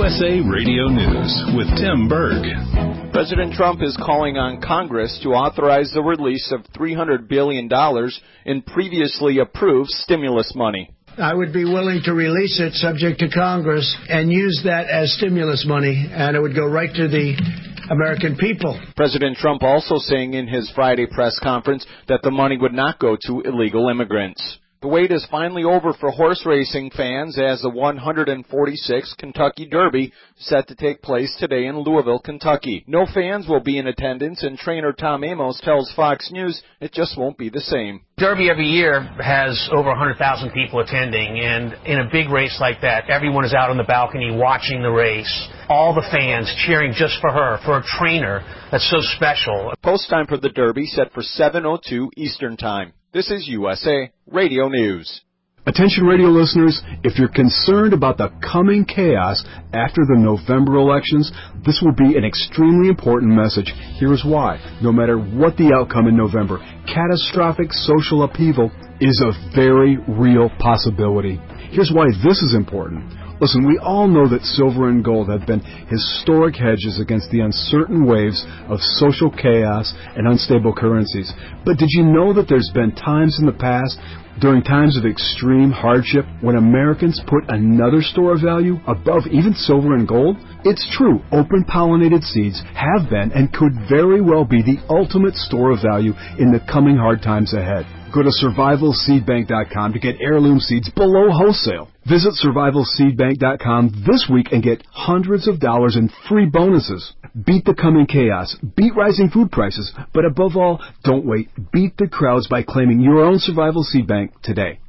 USA Radio News with Tim Berg. President Trump is calling on Congress to authorize the release of $300 billion in previously approved stimulus money. I would be willing to release it subject to Congress and use that as stimulus money, and it would go right to the American people. President Trump also saying in his Friday press conference that the money would not go to illegal immigrants. The wait is finally over for horse racing fans as the 146th Kentucky Derby set to take place today in Louisville, Kentucky. No fans will be in attendance, and trainer Tom Amos tells Fox News it just won't be the same. Derby every year has over 100,000 people attending, and in a big race like that, everyone is out on the balcony watching the race. All the fans cheering just for her, for a trainer that's so special. Post time for the Derby set for 7:02 Eastern Time. This is USA Radio News. Attention radio listeners, if you're concerned about the coming chaos after the November elections, this will be an extremely important message. Here's why. No matter what the outcome in November, catastrophic social upheaval is a very real possibility. Here's why this is important. Listen, we all know that silver and gold have been historic hedges against the uncertain waves of social chaos and unstable currencies. But did you know that there's been times in the past, during times of extreme hardship, when Americans put another store of value above even silver and gold? It's true, open-pollinated seeds have been and could very well be the ultimate store of value in the coming hard times ahead. Go to survivalseedbank.com to get heirloom seeds below wholesale. Visit survivalseedbank.com this week and get hundreds of dollars in free bonuses. Beat the coming chaos. Beat rising food prices. But above all, don't wait. Beat the crowds by claiming your own Survival Seed Bank today.